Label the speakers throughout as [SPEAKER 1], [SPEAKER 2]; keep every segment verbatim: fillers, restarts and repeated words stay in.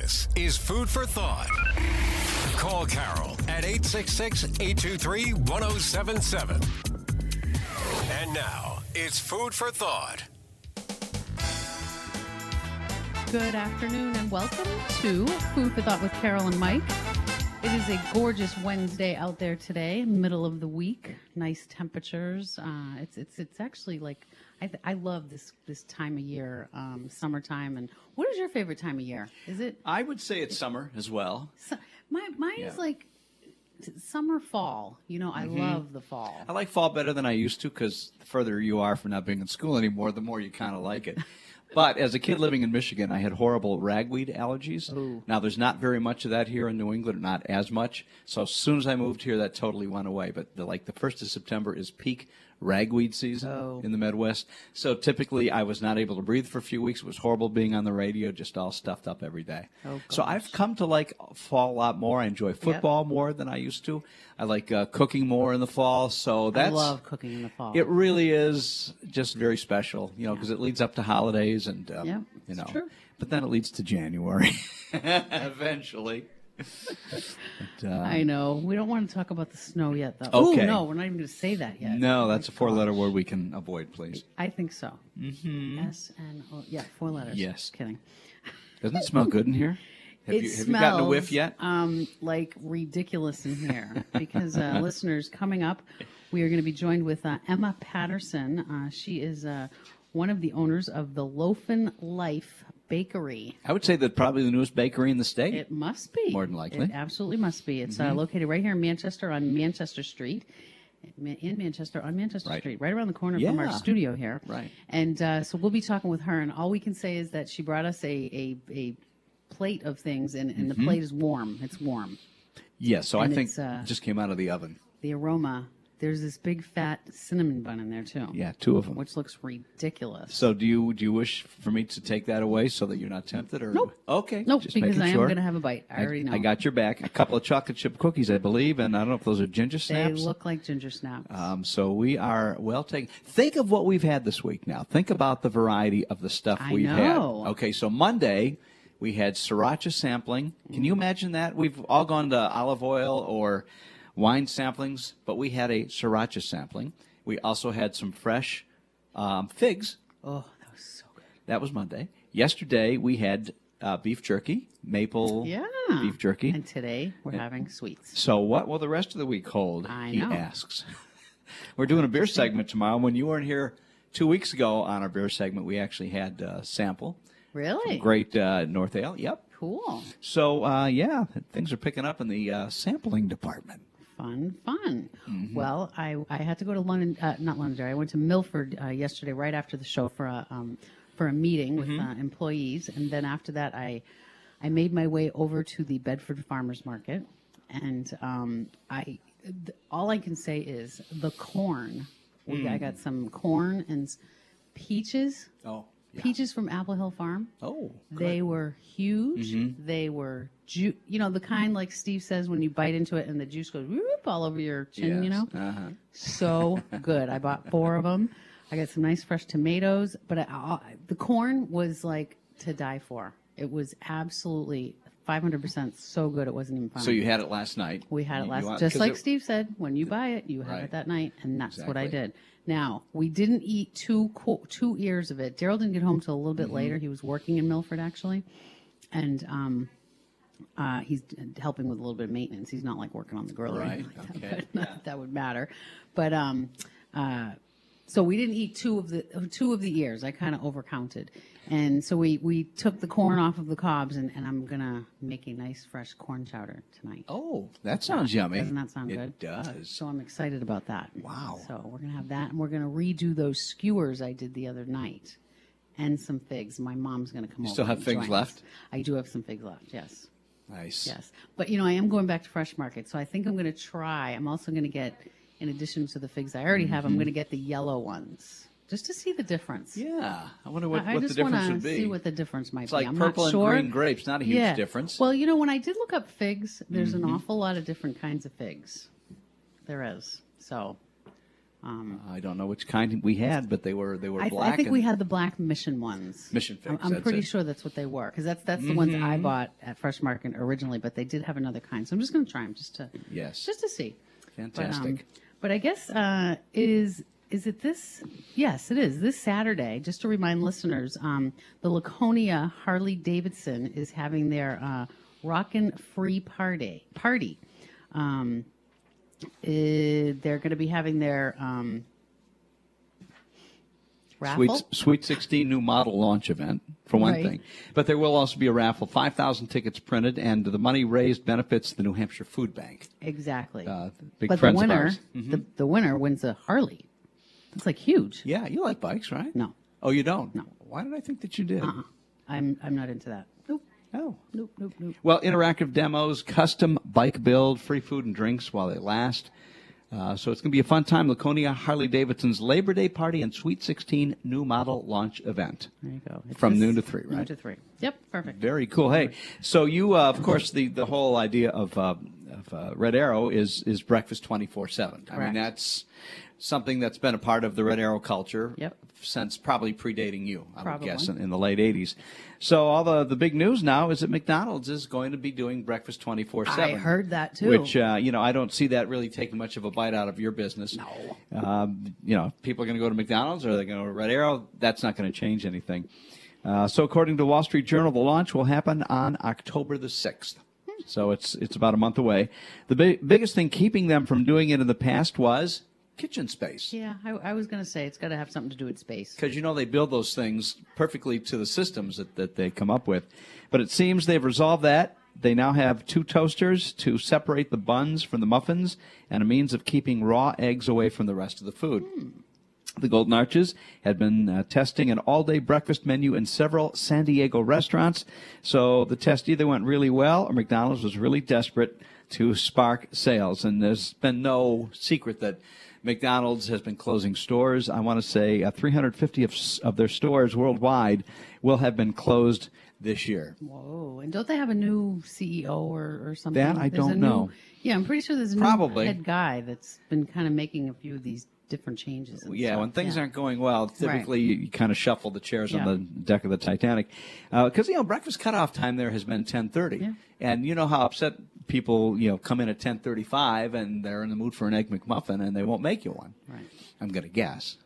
[SPEAKER 1] This is Food for Thought. Call Carol at eight six six, eight two three, one oh seven seven. And now, it's Food for Thought.
[SPEAKER 2] Good afternoon and welcome to Food for Thought with Carol and Mike. It is a gorgeous Wednesday out there today, middle of the week. Nice temperatures. Uh, it's it's it's actually like I th- I love this this time of year, um, summertime. And what is your favorite time of year? Is it?
[SPEAKER 3] I would say it's summer as well.
[SPEAKER 2] Su- my mine
[SPEAKER 3] Yeah.
[SPEAKER 2] is like t- summer, fall. You know, I
[SPEAKER 3] Mhm.
[SPEAKER 2] love the fall.
[SPEAKER 3] I like fall better than I used to because the further you are from not being in school anymore, the more you kind of like it. But as a kid living in Michigan, I had horrible ragweed allergies.
[SPEAKER 2] Ooh.
[SPEAKER 3] Now, there's not very much of that here in New England, not as much. So as soon as I moved here, that totally went away. But the, like the first of September is peak ragweed season
[SPEAKER 2] Oh.
[SPEAKER 3] in the Midwest. So typically, I was not able to breathe for a few weeks. It was horrible being on the radio, just all stuffed up every day.
[SPEAKER 2] Oh,
[SPEAKER 3] so
[SPEAKER 2] gosh.
[SPEAKER 3] I've come to like fall a lot more. I enjoy football more than I used to. I like uh, cooking more in the fall. So that's
[SPEAKER 2] I love cooking in the fall.
[SPEAKER 3] it really is just very special, you know, because it leads up to holidays and, um,
[SPEAKER 2] Yeah,
[SPEAKER 3] you
[SPEAKER 2] it's
[SPEAKER 3] know,
[SPEAKER 2] true.
[SPEAKER 3] but then it leads to January eventually. But, uh,
[SPEAKER 2] I know. We don't want to talk about the snow yet, though.
[SPEAKER 3] Okay.
[SPEAKER 2] Ooh, no, we're not even going to say that yet.
[SPEAKER 3] no, that's a
[SPEAKER 2] My
[SPEAKER 3] four-letter
[SPEAKER 2] gosh.
[SPEAKER 3] word we can avoid, please.
[SPEAKER 2] I think so. Mm-hmm. S N O. Yeah, four letters.
[SPEAKER 3] Yes.
[SPEAKER 2] Just kidding.
[SPEAKER 3] Doesn't it smell good in here? Have,
[SPEAKER 2] it
[SPEAKER 3] you, have
[SPEAKER 2] smells,
[SPEAKER 3] you gotten a whiff yet?
[SPEAKER 2] Um, like ridiculous in here because uh, listeners, coming up, we are going to be joined with uh, Emma Patterson. Uh, she is uh, one of the owners of the Loafin' Life Bakery.
[SPEAKER 3] I would say that probably the newest bakery in the state.
[SPEAKER 2] It must be.
[SPEAKER 3] More than likely.
[SPEAKER 2] It absolutely must be. It's
[SPEAKER 3] Mm-hmm.
[SPEAKER 2] uh, located right here in Manchester on Manchester Street. In Manchester, on Manchester
[SPEAKER 3] Right.
[SPEAKER 2] Street, right around the corner from our
[SPEAKER 3] Yeah.
[SPEAKER 2] studio here.
[SPEAKER 3] Right.
[SPEAKER 2] And uh, so we'll be talking with her, and all we can say is that she brought us a, a, a plate of things, and, and the plate is warm. It's warm.
[SPEAKER 3] yes, so I
[SPEAKER 2] and
[SPEAKER 3] think
[SPEAKER 2] it's, uh,
[SPEAKER 3] it just came out of the oven.
[SPEAKER 2] The aroma, there's this big fat cinnamon bun in there, too.
[SPEAKER 3] Yeah, two of them.
[SPEAKER 2] Which looks ridiculous.
[SPEAKER 3] So do you do you wish for me to take that away so that you're not tempted? Or
[SPEAKER 2] Nope.
[SPEAKER 3] Okay.
[SPEAKER 2] Nope,
[SPEAKER 3] just
[SPEAKER 2] because
[SPEAKER 3] making
[SPEAKER 2] I am
[SPEAKER 3] sure.
[SPEAKER 2] going to have a bite. I already know.
[SPEAKER 3] I got your back. A couple of chocolate chip cookies, I believe, and I don't know if those are ginger
[SPEAKER 2] They
[SPEAKER 3] snaps.
[SPEAKER 2] look like ginger snaps.
[SPEAKER 3] Um, so we are well taken. Think of what we've had this week now. Think about the variety of the stuff
[SPEAKER 2] I
[SPEAKER 3] we've
[SPEAKER 2] know.
[SPEAKER 3] had. Okay, so Monday we had sriracha sampling. Can you imagine that? We've all gone to olive oil or wine samplings, but we had a sriracha sampling. We also had some fresh um, figs.
[SPEAKER 2] oh, that was so good.
[SPEAKER 3] That was Monday. Yesterday we had uh, beef jerky, maple
[SPEAKER 2] Yeah.
[SPEAKER 3] beef jerky.
[SPEAKER 2] And today we're having sweets.
[SPEAKER 3] So what will the rest of the week hold?
[SPEAKER 2] I
[SPEAKER 3] he
[SPEAKER 2] know.
[SPEAKER 3] asks. We're doing a beer segment tomorrow. When you weren't here two weeks ago on our beer segment, we actually had uh, sample.
[SPEAKER 2] Really?
[SPEAKER 3] Great uh, North Ale. Yep.
[SPEAKER 2] Cool.
[SPEAKER 3] So uh, yeah, things are picking up in the uh, sampling department.
[SPEAKER 2] Fun, fun.
[SPEAKER 3] Mm-hmm.
[SPEAKER 2] Well, I, I had to go to London, uh, not Londonderry. I went to Milford uh, yesterday, right after the show for a um, for a meeting with
[SPEAKER 3] Mm-hmm.
[SPEAKER 2] uh, employees, and then after that, I I made my way over to the Bedford Farmers Market, and um, I th- all I can say is the corn. We,
[SPEAKER 3] Mm.
[SPEAKER 2] I got some corn and s- peaches.
[SPEAKER 3] Oh.
[SPEAKER 2] Peaches from Apple Hill Farm.
[SPEAKER 3] Oh.
[SPEAKER 2] They were huge.
[SPEAKER 3] Mm-hmm.
[SPEAKER 2] They were, ju- you know, the kind like Steve says when you bite into it and the juice goes whoop, all over your chin, you know?
[SPEAKER 3] Uh-huh.
[SPEAKER 2] So good. I bought four of them. I got some nice fresh tomatoes, but I, I, the corn was like to die for. It was absolutely five hundred percent so good it wasn't even funny.
[SPEAKER 3] So you had it last night.
[SPEAKER 2] We had it
[SPEAKER 3] You-
[SPEAKER 2] last,
[SPEAKER 3] you want-
[SPEAKER 2] just
[SPEAKER 3] 'cause
[SPEAKER 2] like
[SPEAKER 3] it-
[SPEAKER 2] Steve said, when you buy it, you have
[SPEAKER 3] Right.
[SPEAKER 2] it that night, and that's what I
[SPEAKER 3] Exactly.
[SPEAKER 2] did. Now, we didn't eat two co- two ears of it. Daryl didn't get home till a little bit
[SPEAKER 3] Mm-hmm.
[SPEAKER 2] later. He was working in Milford, actually, and um, uh, he's helping with a little bit of maintenance. He's not like working on the grill or
[SPEAKER 3] Right,
[SPEAKER 2] anything like
[SPEAKER 3] okay,
[SPEAKER 2] that, but not that that would matter. But um, uh, so we didn't eat two of the two of the ears. I kind of overcounted, and so we, we took the corn off of the cobs, and, and I'm gonna make a nice fresh corn chowder tonight.
[SPEAKER 3] Oh, that sounds yummy.
[SPEAKER 2] Doesn't that sound
[SPEAKER 3] it
[SPEAKER 2] good?
[SPEAKER 3] does.
[SPEAKER 2] So I'm excited about that.
[SPEAKER 3] Wow.
[SPEAKER 2] So we're gonna have that, and we're gonna redo those skewers I did the other night, and some figs. My mom's gonna come
[SPEAKER 3] You
[SPEAKER 2] over.
[SPEAKER 3] still have
[SPEAKER 2] and
[SPEAKER 3] figs
[SPEAKER 2] join
[SPEAKER 3] left?
[SPEAKER 2] us. I do have some figs left. Yes.
[SPEAKER 3] Nice.
[SPEAKER 2] Yes. But you know, I am going back to Fresh Market, so I think I'm gonna try. I'm also gonna get, in addition to the figs I already have, I'm gonna get the yellow ones just to see the difference.
[SPEAKER 3] Yeah. I wonder what,
[SPEAKER 2] I, I
[SPEAKER 3] what the
[SPEAKER 2] just
[SPEAKER 3] difference
[SPEAKER 2] want
[SPEAKER 3] would
[SPEAKER 2] to
[SPEAKER 3] be.
[SPEAKER 2] see what the difference might
[SPEAKER 3] It's
[SPEAKER 2] be.
[SPEAKER 3] like
[SPEAKER 2] I'm
[SPEAKER 3] purple
[SPEAKER 2] not
[SPEAKER 3] and
[SPEAKER 2] sure.
[SPEAKER 3] green grapes, not a huge
[SPEAKER 2] yeah.
[SPEAKER 3] difference.
[SPEAKER 2] Well, you know, when I did look up figs, there's
[SPEAKER 3] Mm-hmm.
[SPEAKER 2] an awful lot of different kinds of figs. There is. So Um,
[SPEAKER 3] I don't know which kind we had, but they were they were
[SPEAKER 2] I,
[SPEAKER 3] black.
[SPEAKER 2] I think
[SPEAKER 3] and
[SPEAKER 2] we had the black Mission ones.
[SPEAKER 3] Mission Figs,
[SPEAKER 2] I'm, I'm
[SPEAKER 3] that's
[SPEAKER 2] pretty
[SPEAKER 3] it.
[SPEAKER 2] sure that's what they were because that's that's the ones I bought at Fresh Market originally. But they did have another kind, so I'm just going to try them just to
[SPEAKER 3] Yes.
[SPEAKER 2] just to see.
[SPEAKER 3] Fantastic.
[SPEAKER 2] But, um, but I guess uh, it is. Is it this? Yes, it is. This Saturday, just to remind listeners, um, the Laconia Harley Davidson is having their uh, Rockin' Free Party. Party. Um, eh, they're going to be having their um, raffle.
[SPEAKER 3] Sweet, Sweet sixteen new model launch event, for one
[SPEAKER 2] Right.
[SPEAKER 3] thing. But there will also be a raffle, five thousand tickets printed, and the money raised benefits the New Hampshire Food Bank.
[SPEAKER 2] Exactly.
[SPEAKER 3] Uh, big
[SPEAKER 2] but the
[SPEAKER 3] friends of
[SPEAKER 2] winner,
[SPEAKER 3] ours. Mhm.
[SPEAKER 2] the, the winner wins a Harley. It's like huge.
[SPEAKER 3] Yeah, you like bikes, right?
[SPEAKER 2] No,
[SPEAKER 3] Oh, you don't?
[SPEAKER 2] No.
[SPEAKER 3] Why did I think that you did?
[SPEAKER 2] uh-uh. I'm I'm not into that. Nope.
[SPEAKER 3] Oh.
[SPEAKER 2] Nope. Nope. Nope.
[SPEAKER 3] Well, interactive demos, custom bike build, free food and drinks while they last. Uh, so it's going to be a fun time. Laconia Harley Davidson's Labor Day Party and Sweet sixteen new model launch event.
[SPEAKER 2] There you go. It's
[SPEAKER 3] From
[SPEAKER 2] this-
[SPEAKER 3] noon to three,
[SPEAKER 2] Noon
[SPEAKER 3] right?
[SPEAKER 2] to three. Yep. Perfect.
[SPEAKER 3] Very cool. Hey, so you, uh, of course, the, the whole idea of, uh, of uh, Red Arrow is is breakfast twenty-four seven. I mean,
[SPEAKER 2] Correct.
[SPEAKER 3] that's something that's been a part of the Red Arrow culture
[SPEAKER 2] Yep.
[SPEAKER 3] since probably predating you, I
[SPEAKER 2] Probably.
[SPEAKER 3] would guess, in, in the late eighties. So all the, the big news now is that McDonald's is going to be doing breakfast twenty-four seven.
[SPEAKER 2] I heard that too.
[SPEAKER 3] Which, uh, you know, I don't see that really taking much of a bite out of your business.
[SPEAKER 2] No.
[SPEAKER 3] Um, you know, people are going to go to McDonald's or they're going to go to Red Arrow. That's not going to change anything. Uh, so according to Wall Street Journal, the launch will happen on October the sixth. So it's it's about a month away. The big, biggest thing keeping them from doing it in the past was kitchen space.
[SPEAKER 2] Yeah, I, I was going to say it's got to have something to do with space.
[SPEAKER 3] Because, you know, they build those things perfectly to the systems that, that they come up with. But it seems they've resolved that. They now have two toasters to separate the buns from the muffins and a means of keeping raw eggs away from the rest of the food.
[SPEAKER 2] Hmm.
[SPEAKER 3] The Golden Arches had been uh, testing an all-day breakfast menu in several San Diego restaurants. So the test either went really well or McDonald's was really desperate to spark sales. And there's been no secret that McDonald's has been closing stores. I want to say uh, three hundred fifty of, of their stores worldwide will have been closed this year.
[SPEAKER 2] Whoa! And don't they have a new C E O or, or something?
[SPEAKER 3] That I
[SPEAKER 2] There's a
[SPEAKER 3] don't
[SPEAKER 2] new-
[SPEAKER 3] know.
[SPEAKER 2] Yeah, I'm pretty sure there's a
[SPEAKER 3] Probably.
[SPEAKER 2] new head guy that's been kind of making a few of these different changes. and
[SPEAKER 3] Yeah,
[SPEAKER 2] stuff.
[SPEAKER 3] when things
[SPEAKER 2] Yeah.
[SPEAKER 3] aren't going well, typically you, you kind of shuffle the chairs
[SPEAKER 2] Yeah.
[SPEAKER 3] on the deck of the Titanic. Because, you know, breakfast cutoff time there has been ten thirty.
[SPEAKER 2] Yeah.
[SPEAKER 3] And you know how upset people, you know, come in at ten thirty-five and they're in the mood for an Egg McMuffin and they won't make you one.
[SPEAKER 2] Right.
[SPEAKER 3] I'm going to guess.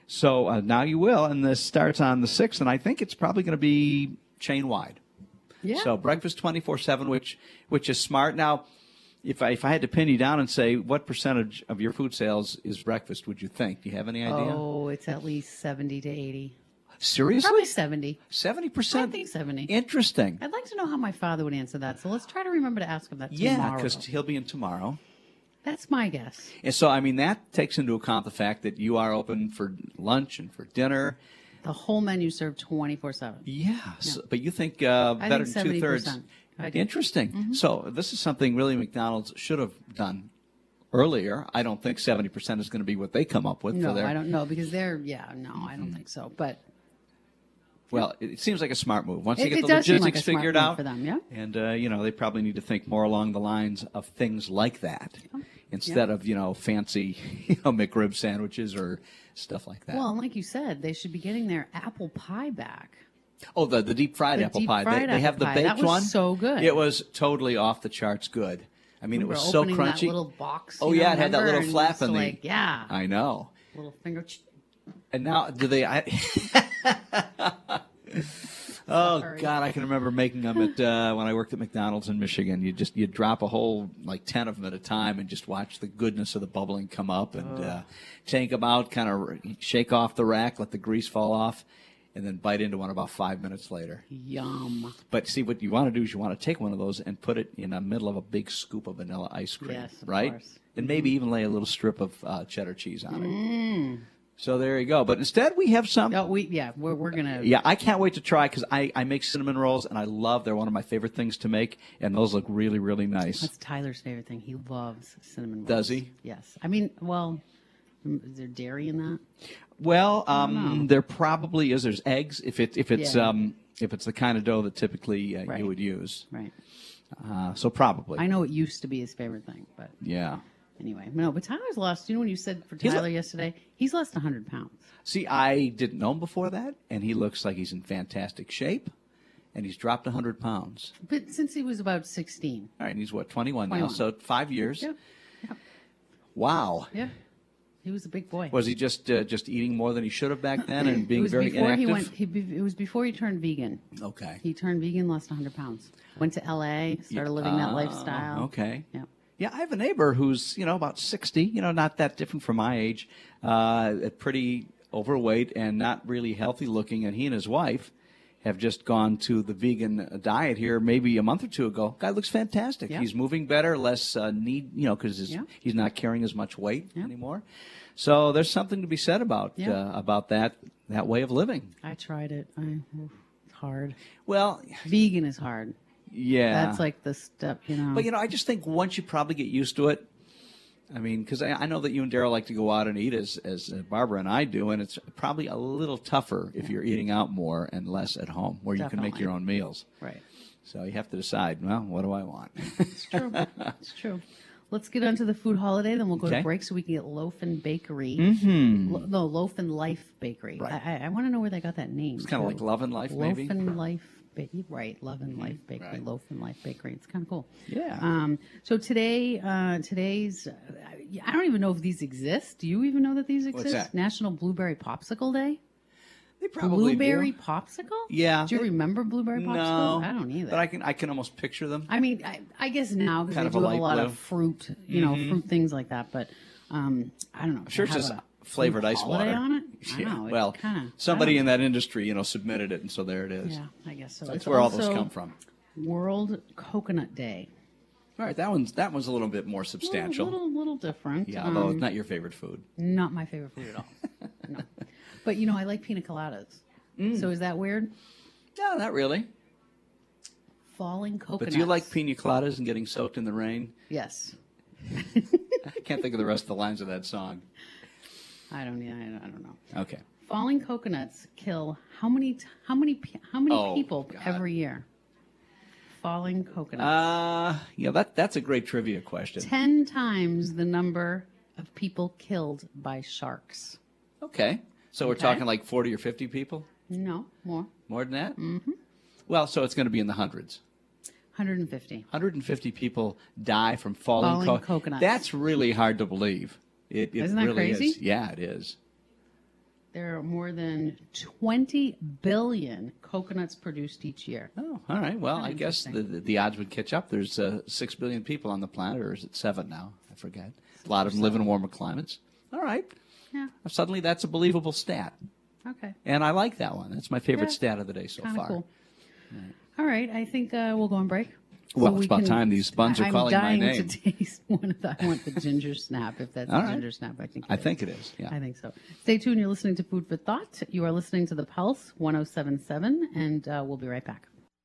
[SPEAKER 3] So uh, now you will, and this starts on the sixth, and I think it's probably going to be chain-wide.
[SPEAKER 2] Yeah.
[SPEAKER 3] So breakfast twenty-four seven, which which is smart. Now, if I if I had to pin you down and say what percentage of your food sales is breakfast, would you think? Do you have any idea?
[SPEAKER 2] Oh, it's at least seventy to eighty.
[SPEAKER 3] Seriously?
[SPEAKER 2] Probably seventy.
[SPEAKER 3] seventy percent?
[SPEAKER 2] I think seventy.
[SPEAKER 3] Interesting.
[SPEAKER 2] I'd like to know how my father would answer that. So let's try to remember to ask him that
[SPEAKER 3] Yeah,
[SPEAKER 2] tomorrow.
[SPEAKER 3] because he'll be in tomorrow.
[SPEAKER 2] That's my guess.
[SPEAKER 3] And so, I mean, that takes into account the fact that you are open for lunch and for dinner.
[SPEAKER 2] The whole menu served twenty-four seven.
[SPEAKER 3] Yes, but you think uh,
[SPEAKER 2] I
[SPEAKER 3] better
[SPEAKER 2] think
[SPEAKER 3] than two-thirds.
[SPEAKER 2] seventy percent. I do.
[SPEAKER 3] Interesting. So this is something really McDonald's should have done earlier. I don't think seventy percent is going to be what they come up with
[SPEAKER 2] No,
[SPEAKER 3] for their.
[SPEAKER 2] I don't know because they're, yeah, no, I don't think so. But
[SPEAKER 3] Well, it seems like a smart move. Once
[SPEAKER 2] It-
[SPEAKER 3] you get
[SPEAKER 2] it
[SPEAKER 3] the
[SPEAKER 2] does seem
[SPEAKER 3] logistics
[SPEAKER 2] like a smart
[SPEAKER 3] figured
[SPEAKER 2] move
[SPEAKER 3] out
[SPEAKER 2] for them, yeah.
[SPEAKER 3] and uh, you know, they probably need to think more along the lines of things like that instead of, you know, fancy, you know, McRib sandwiches or stuff like that.
[SPEAKER 2] well, and like you said, they should be getting their apple pie back.
[SPEAKER 3] Oh, the, the deep fried
[SPEAKER 2] The
[SPEAKER 3] apple
[SPEAKER 2] deep
[SPEAKER 3] pie.
[SPEAKER 2] fried
[SPEAKER 3] they, they
[SPEAKER 2] apple
[SPEAKER 3] have the
[SPEAKER 2] pie.
[SPEAKER 3] baked
[SPEAKER 2] That was
[SPEAKER 3] one.
[SPEAKER 2] so good.
[SPEAKER 3] It was totally off the charts good. I mean,
[SPEAKER 2] We
[SPEAKER 3] it was
[SPEAKER 2] were
[SPEAKER 3] so
[SPEAKER 2] opening
[SPEAKER 3] crunchy.
[SPEAKER 2] That little box.
[SPEAKER 3] Oh
[SPEAKER 2] you
[SPEAKER 3] yeah,
[SPEAKER 2] know,
[SPEAKER 3] it had that
[SPEAKER 2] remember?
[SPEAKER 3] little
[SPEAKER 2] And
[SPEAKER 3] flap
[SPEAKER 2] just
[SPEAKER 3] in the.
[SPEAKER 2] like, yeah,
[SPEAKER 3] I know.
[SPEAKER 2] little finger. ch-
[SPEAKER 3] And now, do they? I, oh
[SPEAKER 2] Sorry.
[SPEAKER 3] God, I can remember making them at uh, when I worked at McDonald's in Michigan. You just you drop a whole like ten of them at a time and just watch the goodness of the bubbling come up and uh, take them out, kind of shake off the rack, let the grease fall off, and then bite into one about five minutes later.
[SPEAKER 2] Yum.
[SPEAKER 3] But see, what you want to do is you want to take one of those and put it in the middle of a big scoop of vanilla ice cream,
[SPEAKER 2] Yes, of
[SPEAKER 3] right?
[SPEAKER 2] course.
[SPEAKER 3] And maybe even lay a little strip of uh, cheddar cheese on it. So there you go. But instead, we have some.
[SPEAKER 2] Oh, we yeah, we're we're gonna.
[SPEAKER 3] Yeah, I can't wait to try because I, I make cinnamon rolls and I love. They're one of my favorite things to make, and those look really really nice.
[SPEAKER 2] That's Tyler's favorite thing. He loves cinnamon rolls.
[SPEAKER 3] Does he?
[SPEAKER 2] Yes. I mean, well, is there dairy in that?
[SPEAKER 3] Well, um, there probably is. There's eggs if it if it's
[SPEAKER 2] Yeah.
[SPEAKER 3] um if it's the kind of dough that typically uh,
[SPEAKER 2] Right.
[SPEAKER 3] you would use.
[SPEAKER 2] Right.
[SPEAKER 3] Uh, so probably.
[SPEAKER 2] I know it used to be his favorite thing, but
[SPEAKER 3] Yeah.
[SPEAKER 2] Anyway, no, but Tyler's lost. You know when you said for
[SPEAKER 3] He's
[SPEAKER 2] Tyler
[SPEAKER 3] lo-
[SPEAKER 2] yesterday, he's lost one hundred pounds.
[SPEAKER 3] See, I didn't know him before that, and he looks like he's in fantastic shape, and he's dropped one hundred pounds.
[SPEAKER 2] But since he was about sixteen.
[SPEAKER 3] All right, and he's what, twenty-one, now,
[SPEAKER 2] twenty-one.
[SPEAKER 3] so five years.
[SPEAKER 2] Yeah. Yeah.
[SPEAKER 3] Wow.
[SPEAKER 2] Yeah. He was a big boy.
[SPEAKER 3] Was he just uh, just eating more than he should have back then and
[SPEAKER 2] it
[SPEAKER 3] being
[SPEAKER 2] was
[SPEAKER 3] very
[SPEAKER 2] before
[SPEAKER 3] inactive?
[SPEAKER 2] he went. He, be- it was before he turned vegan.
[SPEAKER 3] Okay.
[SPEAKER 2] He turned vegan, lost one hundred pounds. Went to L A, started living that
[SPEAKER 3] Ah,
[SPEAKER 2] lifestyle.
[SPEAKER 3] Okay.
[SPEAKER 2] Yeah.
[SPEAKER 3] Yeah, I have a neighbor who's, you know, about sixty, you know, not that different from my age, uh, pretty overweight and not really healthy looking, and he and his wife have just gone to the vegan diet here maybe a month or two ago. Guy looks fantastic.
[SPEAKER 2] Yeah.
[SPEAKER 3] He's moving better, less uh, need, you know, because
[SPEAKER 2] Yeah.
[SPEAKER 3] he's not carrying as much weight
[SPEAKER 2] Yeah.
[SPEAKER 3] anymore. So there's something to be said about
[SPEAKER 2] Yeah.
[SPEAKER 3] uh, about that that way of living.
[SPEAKER 2] I tried it. I, it's hard.
[SPEAKER 3] Well,
[SPEAKER 2] Vegan is hard.
[SPEAKER 3] yeah.
[SPEAKER 2] That's like the step, you know.
[SPEAKER 3] But, you know, I just think once you probably get used to it, I mean, because I, I know that you and Daryl like to go out and eat as, as uh, Barbara and I do, and it's probably a little tougher if you're eating out more and less at home, where you can make
[SPEAKER 2] Definitely.
[SPEAKER 3] your own meals.
[SPEAKER 2] Right.
[SPEAKER 3] So you have to decide, well, what do I want?
[SPEAKER 2] It's true. It's true. Let's get on to the food holiday, then we'll go
[SPEAKER 3] Okay.
[SPEAKER 2] to break so we can get Loaf and Bakery. Mm-hmm. Lo- no, Loaf and Life Bakery.
[SPEAKER 3] Right.
[SPEAKER 2] I, I, I want to know where they got that name.
[SPEAKER 3] It's kind of
[SPEAKER 2] too.
[SPEAKER 3] like Love and Life,
[SPEAKER 2] Loaf
[SPEAKER 3] maybe?
[SPEAKER 2] and Life Bakery. Right, Love and Life Bakery.
[SPEAKER 3] Right.
[SPEAKER 2] Loaf and Life Bakery. It's kind of cool.
[SPEAKER 3] Yeah.
[SPEAKER 2] Um, so today, uh, today's, uh, I don't even know if these exist. Do you even know that these exist?
[SPEAKER 3] that?
[SPEAKER 2] National Blueberry Popsicle Day?
[SPEAKER 3] They probably
[SPEAKER 2] Blueberry
[SPEAKER 3] do.
[SPEAKER 2] popsicle?
[SPEAKER 3] Yeah.
[SPEAKER 2] Do you remember blueberry popsicle?
[SPEAKER 3] No.
[SPEAKER 2] I don't either.
[SPEAKER 3] But I can, I can almost picture them.
[SPEAKER 2] I mean, I, I guess now because
[SPEAKER 3] Kind
[SPEAKER 2] they
[SPEAKER 3] of
[SPEAKER 2] do
[SPEAKER 3] a
[SPEAKER 2] have a
[SPEAKER 3] light
[SPEAKER 2] lot
[SPEAKER 3] blue.
[SPEAKER 2] of fruit, you know, fruit things like that. But um, I don't know.
[SPEAKER 3] I'm sure it's
[SPEAKER 2] Have
[SPEAKER 3] just
[SPEAKER 2] a
[SPEAKER 3] flavored
[SPEAKER 2] fruit
[SPEAKER 3] ice
[SPEAKER 2] holiday
[SPEAKER 3] water.
[SPEAKER 2] on it? I
[SPEAKER 3] Yeah.
[SPEAKER 2] know. it
[SPEAKER 3] Well,
[SPEAKER 2] kinda,
[SPEAKER 3] somebody
[SPEAKER 2] I
[SPEAKER 3] in that industry, you know, submitted it, and so there it is.
[SPEAKER 2] don't- Yeah, I guess so.
[SPEAKER 3] That's
[SPEAKER 2] It's
[SPEAKER 3] where all those
[SPEAKER 2] also
[SPEAKER 3] come from.
[SPEAKER 2] World Coconut Day.
[SPEAKER 3] All right, that one's that one's a little bit more
[SPEAKER 2] A
[SPEAKER 3] substantial.
[SPEAKER 2] little, little, little different.
[SPEAKER 3] Yeah, although
[SPEAKER 2] Um,
[SPEAKER 3] it's not your favorite food.
[SPEAKER 2] not my favorite food at all. No. But, you know, I like pina coladas.
[SPEAKER 3] Mm.
[SPEAKER 2] So is that weird?
[SPEAKER 3] No, not really.
[SPEAKER 2] Falling coconuts.
[SPEAKER 3] But do you like pina coladas and getting soaked in the rain?
[SPEAKER 2] Yes.
[SPEAKER 3] I can't think of the rest of the lines of that song.
[SPEAKER 2] I don't, I don't, I don't know.
[SPEAKER 3] Okay.
[SPEAKER 2] Falling coconuts kill how many t- how many pe- how many
[SPEAKER 3] Oh,
[SPEAKER 2] people
[SPEAKER 3] God.
[SPEAKER 2] every year? Falling coconuts.
[SPEAKER 3] Uh, yeah, that that's a great trivia question.
[SPEAKER 2] Ten times the number of people killed by sharks.
[SPEAKER 3] Okay. So we're
[SPEAKER 2] Okay.
[SPEAKER 3] talking like forty or fifty people?
[SPEAKER 2] No, more.
[SPEAKER 3] More than that? Mm-hmm. Well, so it's going to be in the hundreds.
[SPEAKER 2] one hundred fifty.
[SPEAKER 3] one hundred fifty people die from falling,
[SPEAKER 2] Falling
[SPEAKER 3] co-
[SPEAKER 2] coconuts.
[SPEAKER 3] That's really hard to believe. It, it
[SPEAKER 2] Isn't that
[SPEAKER 3] really
[SPEAKER 2] crazy?
[SPEAKER 3] is. Yeah, it is.
[SPEAKER 2] There are more than twenty billion coconuts produced each year.
[SPEAKER 3] Oh, all right. Well, I guess the,
[SPEAKER 2] Interesting.
[SPEAKER 3] the, the odds would catch up. There's uh, six billion people on the planet, or is it seven now? I forget. A lot of them live in warmer climates. All right.
[SPEAKER 2] Yeah.
[SPEAKER 3] Suddenly, that's a believable stat.
[SPEAKER 2] Okay.
[SPEAKER 3] And I like that one. That's my favorite
[SPEAKER 2] Yeah.
[SPEAKER 3] stat of the day so
[SPEAKER 2] Kind of
[SPEAKER 3] far.
[SPEAKER 2] cool. All right. I think uh, we'll go on break.
[SPEAKER 3] Well,
[SPEAKER 2] we
[SPEAKER 3] it's about
[SPEAKER 2] can-
[SPEAKER 3] time. These buns are
[SPEAKER 2] I'm
[SPEAKER 3] calling my
[SPEAKER 2] dying
[SPEAKER 3] name.
[SPEAKER 2] to taste one of the. I want the ginger snap. If that's
[SPEAKER 3] All
[SPEAKER 2] a
[SPEAKER 3] right.
[SPEAKER 2] ginger snap, I think.
[SPEAKER 3] I
[SPEAKER 2] is.
[SPEAKER 3] think it is. Yeah.
[SPEAKER 2] I think so. Stay tuned. You're listening to Food for Thought. You are listening to The Pulse one oh seven point seven, and uh, we'll be right back.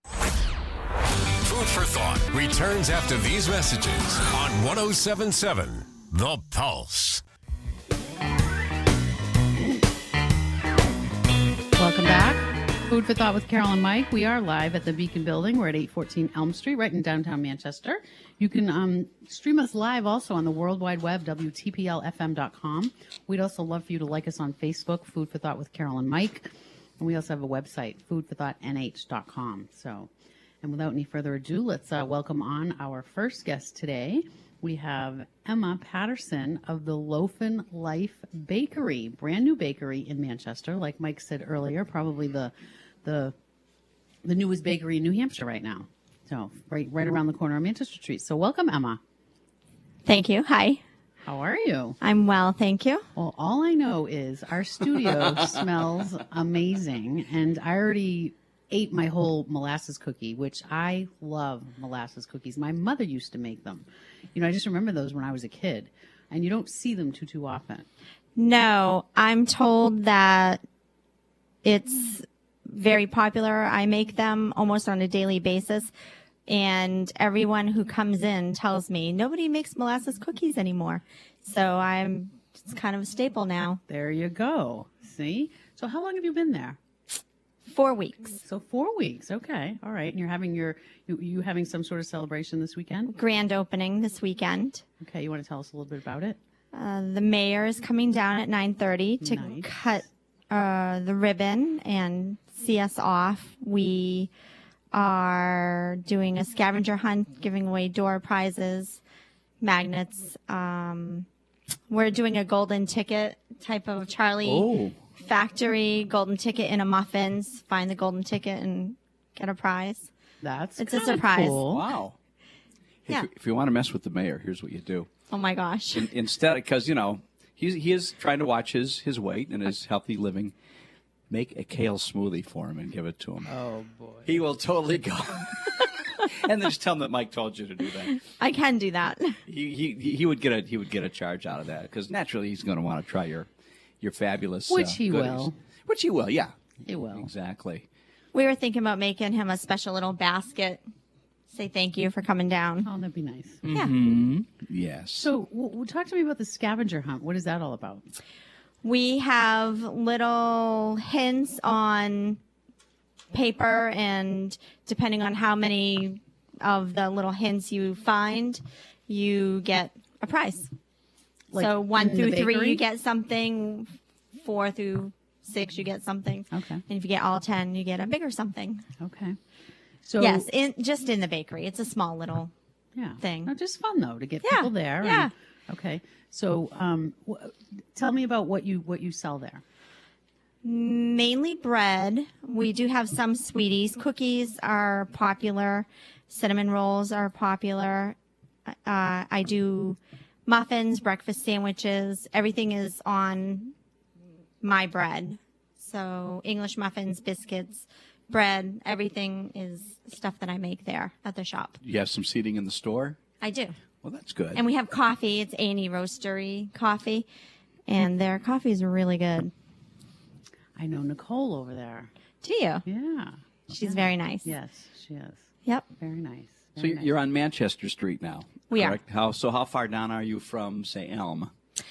[SPEAKER 1] Food for Thought returns after these messages on one oh seven point seven The Pulse.
[SPEAKER 2] Welcome back. Food for Thought with Carol and Mike. We are live at the Beacon Building. We're at eight fourteen Elm Street, right in downtown Manchester. You can um, stream us live also on the World Wide Web, W T P L F M dot com. We'd also love for you to like us on Facebook, Food for Thought with Carol and Mike. And we also have a website, food for thought N H dot com. So, and without any further ado, let's uh, welcome on our first guest today. We have Emma Patterson of the Loaf and Life Bakery, brand new bakery in Manchester. Like Mike said earlier, probably the the the newest bakery in New Hampshire right now. So right right around the corner of Manchester Street. So welcome, Emma.
[SPEAKER 4] Thank you. Hi.
[SPEAKER 2] How are you?
[SPEAKER 4] I'm well, thank you.
[SPEAKER 2] Well, all I know is our studio smells amazing, and I already ate my whole molasses cookie, which I love molasses cookies. My mother used to make them. You know, I just remember those when I was a kid, and you don't see them too, too often.
[SPEAKER 4] No, I'm told that it's very popular. I make them almost on a daily basis. And everyone who comes in tells me nobody makes molasses cookies anymore. So I'm, it's kind of a staple now.
[SPEAKER 2] There you go. See? So how long have you been there?
[SPEAKER 4] Four weeks.
[SPEAKER 2] So four weeks. Okay. All right. And you're having your you, you having some sort of celebration this weekend?
[SPEAKER 4] Grand opening this weekend.
[SPEAKER 2] Okay. You want to tell us a little bit about it?
[SPEAKER 4] Uh, the mayor is coming down at nine thirty to
[SPEAKER 2] Nice.
[SPEAKER 4] cut uh, the ribbon and see us off. We are doing a scavenger hunt, giving away door prizes, magnets. Um, we're doing a golden ticket type of Charlie
[SPEAKER 3] Oh.
[SPEAKER 4] factory golden ticket in a muffins. Find the golden ticket and get a prize.
[SPEAKER 2] That's
[SPEAKER 4] It's a
[SPEAKER 2] kinda
[SPEAKER 4] surprise.
[SPEAKER 2] Cool.
[SPEAKER 3] Wow. Hey,
[SPEAKER 4] Yeah.
[SPEAKER 3] If, if you want to mess with the mayor, here's what you do.
[SPEAKER 4] Oh my gosh.
[SPEAKER 3] In, instead, because, you know, he's, he is trying to watch his, his weight and his healthy living. Make a kale smoothie for him and give it to him.
[SPEAKER 2] Oh boy.
[SPEAKER 3] He will totally go. And then just tell him that Mike told you to do that.
[SPEAKER 4] I can do that.
[SPEAKER 3] He he, he would get a he would get a charge out of that because naturally he's going to want to try your your fabulous
[SPEAKER 2] Which
[SPEAKER 3] uh,
[SPEAKER 2] he
[SPEAKER 3] goodies.
[SPEAKER 2] will.
[SPEAKER 3] Which he will, yeah.
[SPEAKER 2] He will.
[SPEAKER 3] Exactly.
[SPEAKER 4] We were thinking about making him a special little basket. Say thank you for coming down.
[SPEAKER 2] Oh, that'd be nice.
[SPEAKER 4] Yeah.
[SPEAKER 3] Yes.
[SPEAKER 2] So, w- w- talk to me about the scavenger hunt. What is that all about?
[SPEAKER 4] We have little hints on paper, and depending on how many of the little hints you find, you get a prize.
[SPEAKER 2] Like
[SPEAKER 4] so one
[SPEAKER 2] in the
[SPEAKER 4] through three,
[SPEAKER 2] bakery?
[SPEAKER 4] you get something. Four through six, you get something.
[SPEAKER 2] Okay.
[SPEAKER 4] And if you get all ten, you get a bigger something.
[SPEAKER 2] Okay. So
[SPEAKER 4] Yes, in just in the bakery. It's a small little.
[SPEAKER 2] yeah,
[SPEAKER 4] thing.
[SPEAKER 2] No, just fun though to get
[SPEAKER 4] Yeah,
[SPEAKER 2] people there.
[SPEAKER 4] yeah.
[SPEAKER 2] And, okay. So, um, w- tell me about what you what you sell there.
[SPEAKER 4] Mainly bread. We do have some sweeties. Cookies are popular. Cinnamon rolls are popular. Uh, I do muffins, breakfast sandwiches. Everything is on my bread. So English muffins, biscuits, bread, everything is stuff that I make there at the shop.
[SPEAKER 3] You have some seating in the store?
[SPEAKER 4] I do.
[SPEAKER 3] Well, that's good.
[SPEAKER 4] And we have coffee. It's A and E Roastery coffee. And their coffee is really good.
[SPEAKER 2] I know Nicole over there.
[SPEAKER 4] Do you?
[SPEAKER 2] Yeah.
[SPEAKER 4] She's very nice.
[SPEAKER 2] Yes, she is.
[SPEAKER 4] Yep.
[SPEAKER 2] Very nice.
[SPEAKER 3] so
[SPEAKER 2] Very
[SPEAKER 3] you're
[SPEAKER 2] nice.
[SPEAKER 3] you're on Manchester Street now.
[SPEAKER 4] We are.
[SPEAKER 3] correct? How so? How far down are you from, say, Elm?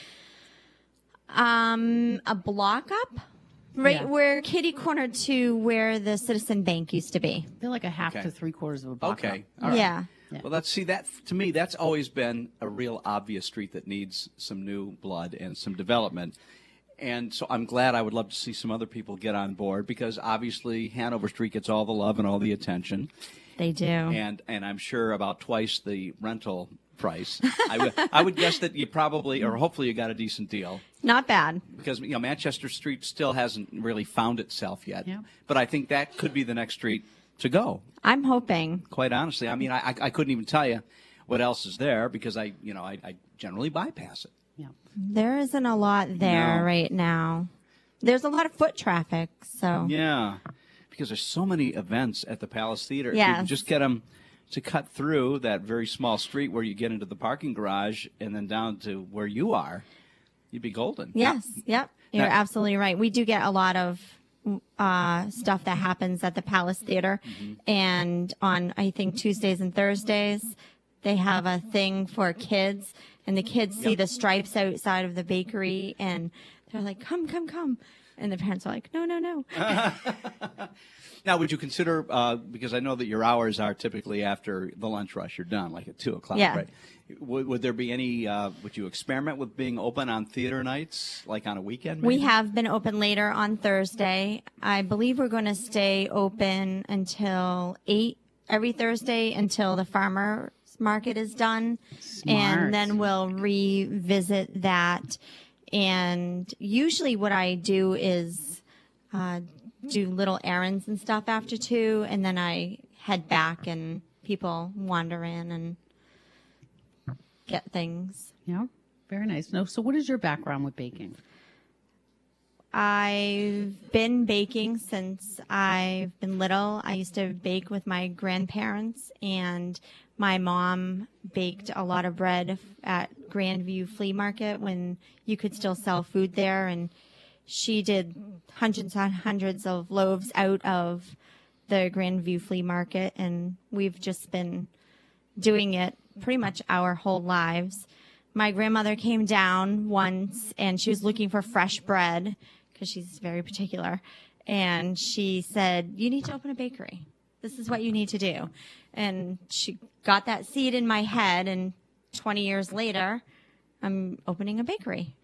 [SPEAKER 4] Um, a block up, right
[SPEAKER 2] Yeah.
[SPEAKER 4] where kitty corner to where the Citizen Bank used to be.
[SPEAKER 2] They're like a half
[SPEAKER 3] Okay.
[SPEAKER 2] to three quarters of a block.
[SPEAKER 3] Okay.
[SPEAKER 2] up.
[SPEAKER 3] All right.
[SPEAKER 4] Yeah.
[SPEAKER 2] Yeah.
[SPEAKER 3] Well, that's see that to me that's always been a real obvious street that needs some new blood and some development. And so I'm glad. I would love to see some other people get on board because obviously Hanover Street gets all the love and all the attention,
[SPEAKER 4] They do.
[SPEAKER 3] and and I'm sure about twice the rental price. I would I would guess that you probably or hopefully you got a decent deal
[SPEAKER 4] Not bad.
[SPEAKER 3] because you know Manchester Street still hasn't really found itself yet.
[SPEAKER 2] Yeah.
[SPEAKER 3] But I think that could be the next street to go.
[SPEAKER 4] I'm hoping.
[SPEAKER 3] Quite honestly, I mean, I, I I couldn't even tell you what else is there because I, you know, I, I generally bypass it.
[SPEAKER 2] Yeah.
[SPEAKER 4] There isn't a lot there
[SPEAKER 3] No.
[SPEAKER 4] right now. There's a lot of foot traffic, so
[SPEAKER 3] Yeah, because there's so many events at the Palace Theater. If you
[SPEAKER 4] Yes.
[SPEAKER 3] can just get them to cut through that very small street where you get into the parking garage and then down to where you are, you'd be golden.
[SPEAKER 4] yes, yep, you're
[SPEAKER 3] Now-
[SPEAKER 4] absolutely right. We do get a lot of uh, stuff that happens at the Palace Theater, and on I think Tuesdays and Thursdays they have a thing for kids, and the kids see the stripes outside of the bakery, and they're like, "Come, come, come!" And the parents are like, "No, no, no."
[SPEAKER 3] Now, would you consider, uh, because I know that your hours are typically after the lunch rush, you're done, like at two o'clock,
[SPEAKER 4] Yeah.
[SPEAKER 3] right? Would, would there be any, uh, would you experiment with being open on theater nights, like on a weekend?
[SPEAKER 4] We
[SPEAKER 3] maybe?
[SPEAKER 4] have been open later on Thursday. I believe we're going to stay open until eight every Thursday until the farmer's market is done.
[SPEAKER 2] Smart.
[SPEAKER 4] And then we'll revisit that. And usually what I do is uh, do little errands and stuff after two, and then I head back and people wander in and get things.
[SPEAKER 2] Yeah. Very nice. No. So, what is your background with baking?
[SPEAKER 4] I've been baking since I've been little. I used to bake with my grandparents, and my mom baked a lot of bread at Grandview Flea Market when you could still sell food there. And she did hundreds and hundreds of loaves out of the Grandview Flea Market, and we've just been doing it pretty much our whole lives. My grandmother came down once, and she was looking for fresh bread because she's very particular. and she said, you need to open a bakery. This is what you need to do. And she got that seed in my head, and twenty years later, I'm opening a bakery.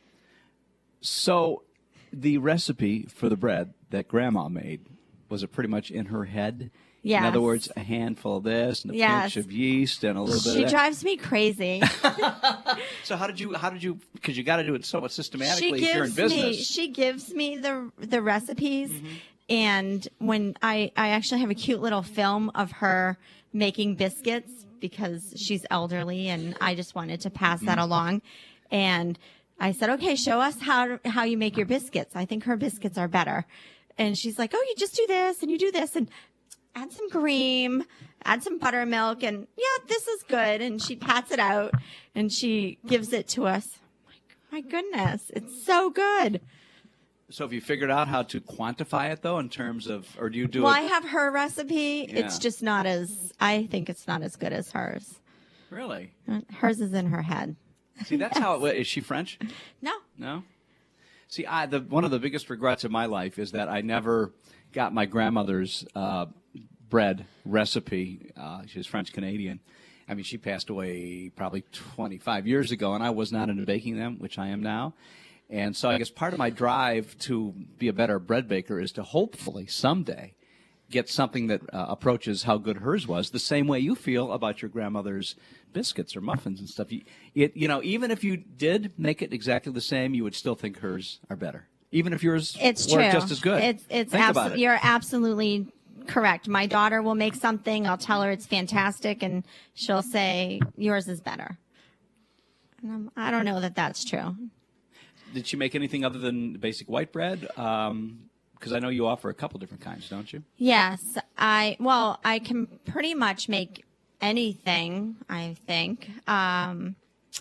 [SPEAKER 3] So the recipe for the bread that Grandma made, was it pretty much in her head?
[SPEAKER 4] Yes.
[SPEAKER 3] In other words, a handful of this and a
[SPEAKER 4] Yes.
[SPEAKER 3] pinch of yeast and a little bit
[SPEAKER 4] She
[SPEAKER 3] of that.
[SPEAKER 4] drives me crazy.
[SPEAKER 3] So how did you, how did you, because you got to do it so systematically
[SPEAKER 4] she
[SPEAKER 3] if you're in
[SPEAKER 4] gives me
[SPEAKER 3] business.
[SPEAKER 4] she gives me the the recipes, and when I I actually have a cute little film of her making biscuits because she's elderly, and I just wanted to pass that along. And I said, okay, show us how how you make your biscuits. I think her biscuits are better. And she's like, oh, you just do this and you do this and add some cream, add some buttermilk, and yeah, this is good. And she pats it out and she gives it to us. My goodness, it's so good.
[SPEAKER 3] So have you figured out how to quantify it, though, in terms of, or do you do
[SPEAKER 4] Well,
[SPEAKER 3] it?
[SPEAKER 4] I have her recipe. It's
[SPEAKER 3] Yeah.
[SPEAKER 4] just not as, I think it's not as good as hers.
[SPEAKER 3] Really?
[SPEAKER 4] Hers is in her head.
[SPEAKER 3] See, that's how it wa- is. She French?
[SPEAKER 4] No.
[SPEAKER 3] No? See, I, the, one of the biggest regrets of my life is that I never got my grandmother's uh, bread recipe. Uh, she was French-Canadian. I mean, she passed away probably twenty-five years ago, and I was not into baking them, which I am now. And so I guess part of my drive to be a better bread baker is to hopefully someday get something that uh, approaches how good hers was, the same way you feel about your grandmother's biscuits or muffins and stuff. You, it, you know, even if you did make it exactly the same, you would still think hers are better, even if yours
[SPEAKER 4] It's
[SPEAKER 3] were
[SPEAKER 4] true.
[SPEAKER 3] just as good.
[SPEAKER 4] It's it's
[SPEAKER 3] Think about
[SPEAKER 4] abso-
[SPEAKER 3] it.
[SPEAKER 4] You're absolutely correct. My daughter will make something. I'll tell her it's fantastic, and she'll say yours is better. And I'm, I don't know that that's true.
[SPEAKER 3] Did she make anything other than basic white bread? Um, because I know you offer a couple different kinds, don't you?
[SPEAKER 4] Yes, I well, I can pretty much make anything, I think. Um,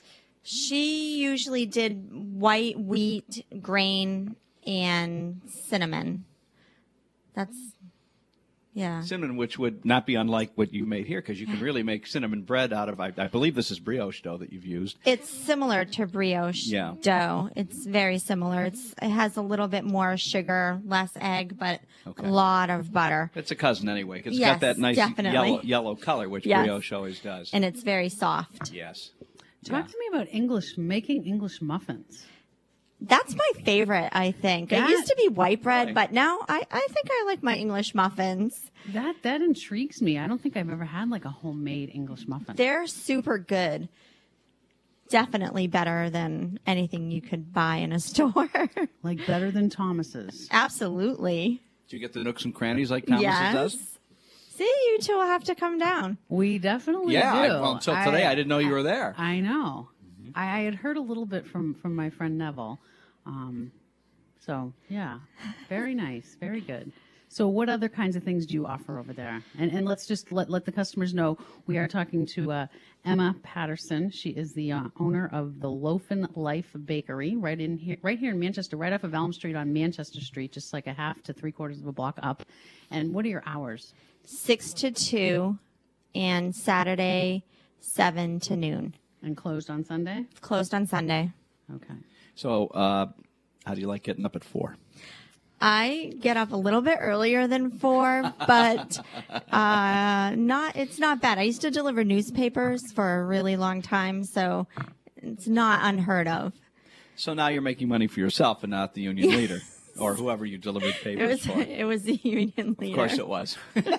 [SPEAKER 4] she usually did white wheat, grain, and cinnamon. That's yeah.
[SPEAKER 3] Cinnamon, which would not be unlike what you made here, because you can really make cinnamon bread out of, I, I believe this is brioche dough that you've used.
[SPEAKER 4] It's similar to brioche
[SPEAKER 3] Yeah.
[SPEAKER 4] dough. It's very similar. It's it has a little bit more sugar, less egg, but
[SPEAKER 3] Okay.
[SPEAKER 4] a lot of butter.
[SPEAKER 3] It's a cousin anyway, 'cause it's
[SPEAKER 4] Yes,
[SPEAKER 3] got that nice
[SPEAKER 4] definitely.
[SPEAKER 3] yellow, yellow color, which
[SPEAKER 4] Yes.
[SPEAKER 3] brioche always does.
[SPEAKER 4] And it's very soft.
[SPEAKER 3] Yes.
[SPEAKER 2] Talk to me about English, making English muffins.
[SPEAKER 4] That's my favorite, I think.
[SPEAKER 2] That-
[SPEAKER 4] it used to be white bread,
[SPEAKER 3] Really?
[SPEAKER 4] but now I, I think I like my English muffins.
[SPEAKER 2] That that intrigues me. I don't think I've ever had like a homemade English muffin.
[SPEAKER 4] They're super good. Definitely better than anything you could buy in a store.
[SPEAKER 2] Like better than Thomas's.
[SPEAKER 4] Absolutely.
[SPEAKER 3] Do you get the nooks and crannies like Thomas
[SPEAKER 4] yes.
[SPEAKER 3] does?
[SPEAKER 4] See, you two will have to come down.
[SPEAKER 2] We definitely
[SPEAKER 3] Yeah, I,
[SPEAKER 2] do.
[SPEAKER 3] well, until today, I, didn't know you were there.
[SPEAKER 2] I know. I, I had heard a little bit from from my friend Neville. Um, so yeah, very nice, very good. So what other kinds of things do you offer over there? And and let's just let let the customers know we are talking to uh, Emma Patterson. She is the uh, owner of the Loafin' Life Bakery right in here, right here in Manchester, right off of Elm Street on Manchester Street, just like a half to three quarters of a block up. And what are your hours?
[SPEAKER 4] Six to two, and Saturday, seven to noon.
[SPEAKER 2] And closed on Sunday?
[SPEAKER 4] Closed on Sunday.
[SPEAKER 2] Okay.
[SPEAKER 3] So, uh, how do you like getting up at four?
[SPEAKER 4] I get up a little bit earlier than four, but uh, not. It's not bad. I used to deliver newspapers for a really long time, so it's not unheard of.
[SPEAKER 3] So now you're making money for yourself and not the union leader or whoever you delivered
[SPEAKER 4] It
[SPEAKER 3] papers
[SPEAKER 4] was
[SPEAKER 3] for.
[SPEAKER 4] it was the union leader.
[SPEAKER 3] Of course it was.